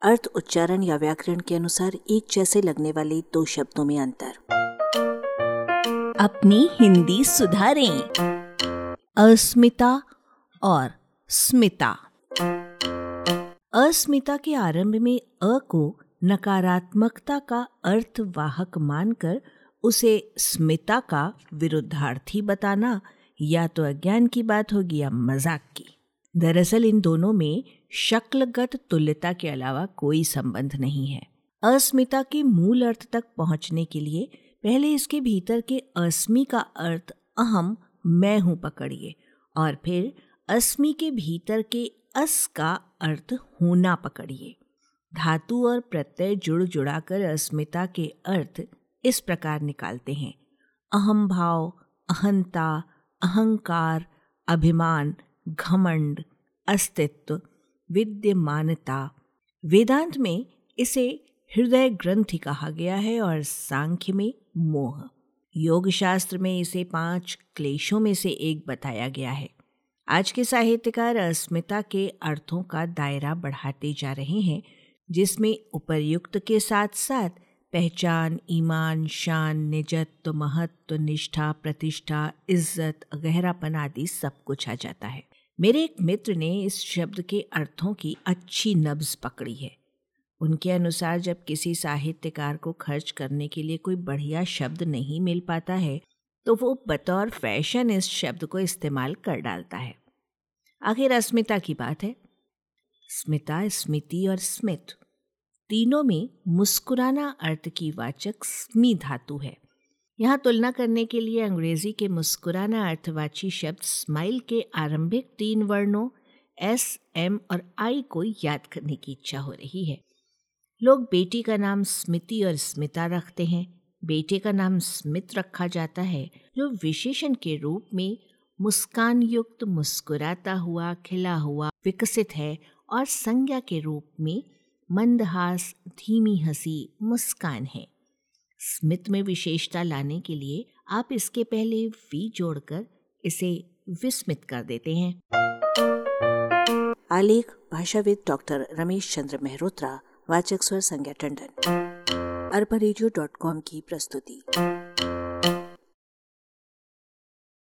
अर्थ, उच्चारण या व्याकरण के अनुसार एक जैसे लगने वाले दो शब्दों में अंतर। अपनी हिंदी सुधारें। अस्मिता और स्मिता। अस्मिता के आरंभ में अ को नकारात्मकता का अर्थवाहक मानकर उसे स्मिता का विरुद्धार्थी बताना या तो अज्ञान की बात होगी या मजाक की। दरअसल इन दोनों में शक्लगत तुल्यता के अलावा कोई संबंध नहीं है। अस्मिता के मूल अर्थ तक पहुंचने के लिए पहले इसके भीतर के अस्मि का अर्थ अहम, मैं हूं पकड़िए, और फिर अस्मि के भीतर के अस का अर्थ होना पकड़िए। धातु और प्रत्यय जुड़ाकर अस्मिता के अर्थ इस प्रकार निकालते हैं: अहम भाव, अहंता, अहंकार, अभिमान, घमंड, अस्तित्व, विद्यमानता। वेदांत में इसे हृदय ग्रंथि कहा गया है और सांख्य में मोह। योग शास्त्र में इसे 5 क्लेशों में से एक बताया गया है। आज के साहित्यकार अस्मिता के अर्थों का दायरा बढ़ाते जा रहे हैं, जिसमें उपर्युक्त के साथ साथ पहचान, ईमान, शान, निजत्व, महत्व, निष्ठा, प्रतिष्ठा, इज्जत, गहरापन आदि सब कुछ आ जाता है। मेरे एक मित्र ने इस शब्द के अर्थों की अच्छी नब्ज पकड़ी है। उनके अनुसार जब किसी साहित्यकार को खर्च करने के लिए कोई बढ़िया शब्द नहीं मिल पाता है तो वो बतौर फैशन इस शब्द को इस्तेमाल कर डालता है। आखिर अस्मिता की बात है। स्मिता, स्मिति और स्मित तीनों में मुस्कुराना अर्थ की वाचक स्मी धातु है। यहाँ तुलना करने के लिए अंग्रेजी के मुस्कुराना अर्थवाची शब्द स्माइल के आरंभिक 3 वर्णों एस, एम और आई को याद करने की इच्छा हो रही है। लोग बेटी का नाम स्मिति और स्मिता रखते हैं। बेटे का नाम स्मित रखा जाता है, जो विशेषण के रूप में मुस्कान युक्त, मुस्कुराता हुआ, खिला हुआ, विकसित है, और संज्ञा के रूप में मंदहास, धीमी हंसी, मुस्कान है। स्मित में विशेषता लाने के लिए आप इसके पहले वी जोड़कर इसे विस्मित कर देते हैं। आलेख भाषाविद डॉक्टर रमेश चंद्र मेहरोत्रा, वाचक स्वर संज्ञा टंडन। arbareadio.com की प्रस्तुति।